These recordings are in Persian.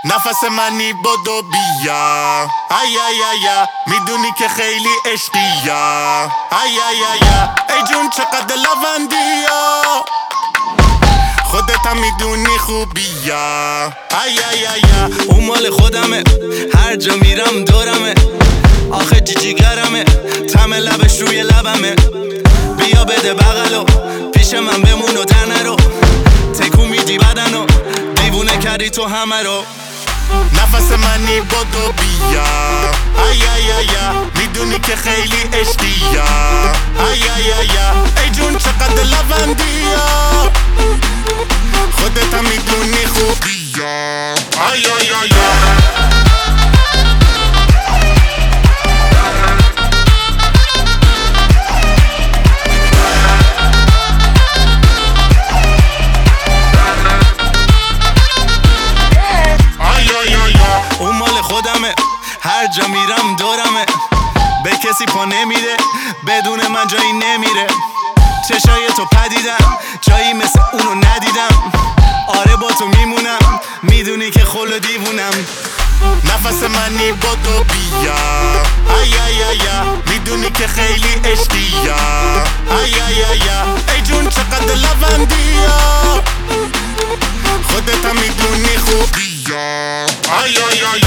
نفس منی بدو بیا ای ای ای میدونی که خیلی عشقیا ای ای ای ای جون چقدر لوندیا خودت هم میدونی خوبیا ای ای ای اون مال خودمه هر جا میرم دورمه آخه جیجیگرمه طعم لبش روی لبمه بیا بده بغلو پیش من بمون و در نرو تکون میدی بدنو دیوونه کردی تو همه رو نفس منی بدو بیا ای ای ای میدونی که خیلی عشقیا ای ای ای ای جون چقدر لوندیا خودت هم میدونی خوبیا ای ای ای هر جا میرم دورمه به کسی پا نمیده بدون من جایی نمیره چشای تو پدیدم جایی مثل اونو ندیدم آره با تو میمونم میدونی که خل و دیوونم نفس منی بدو بیا ای ای ای میدونی که خیلی عشقیا ای ای ای ای جون چقدر لوندیا خودت هم میدونی خوبیا ای ای ای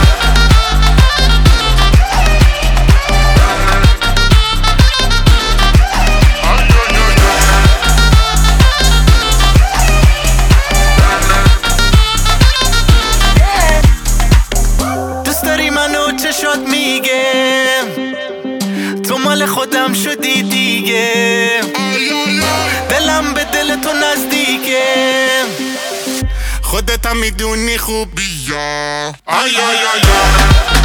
چشات میگه تو مال خودم شدی دیگه دلم به دل تو نزدیکه خودت هم میدونی خوبیا ای ای ای